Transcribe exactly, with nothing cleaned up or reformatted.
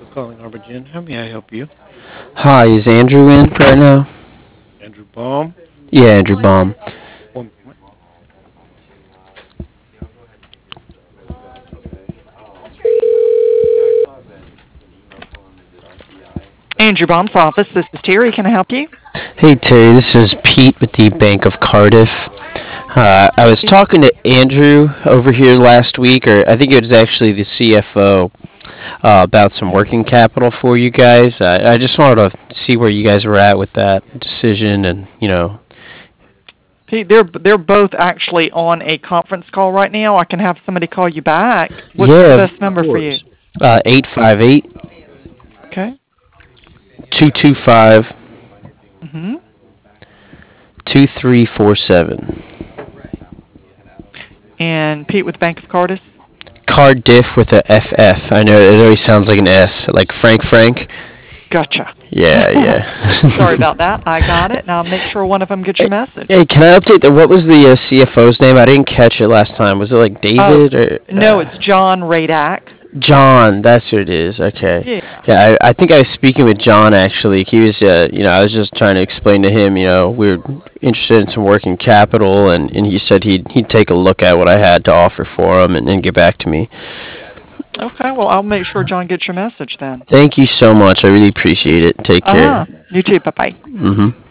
calling Arbogin. How may I help you? Hi, is Andrew in right now? Andrew Baum. Yeah, Andrew Baum. One moment. Andrew Baum's office. This is Terry. Can I help you? Hey Terry, this is Pete with the Bank of Cardiff. Uh, I was talking to Andrew over here last week, or I think it was actually the C F O, uh, about some working capital for you guys. I, I just wanted to see where you guys were at with that decision, and you know, Pete, they're they're both actually on a conference call right now. I can have somebody call you back. What's the yeah, of best number for you? course. Uh, eight five eight Okay. two two five Mhm. two three four seven. And Pete with Bank of Cardiff. Cardiff with a F F. I know it always sounds like an S, like Frank Frank. Gotcha. Yeah, yeah. Sorry about that. I got it. Now make sure one of them gets Hey, your message. hey, can I update the? What was the uh, C F O's name? I didn't catch it last time. Was it like Oh, David or no, uh, it's John Radak. John? That's who it is. Okay. Yeah. Yeah, I, I think I was speaking with John actually. He was, uh, you know, I was just trying to explain to him, you know, we are interested in some working capital, and, and he said he'd he'd take a look at what I had to offer for him and, and get back to me. Okay. Well, I'll make sure John gets your message then. Thank you so much. I really appreciate it. Take Uh huh. care. You too. Bye bye. Mhm.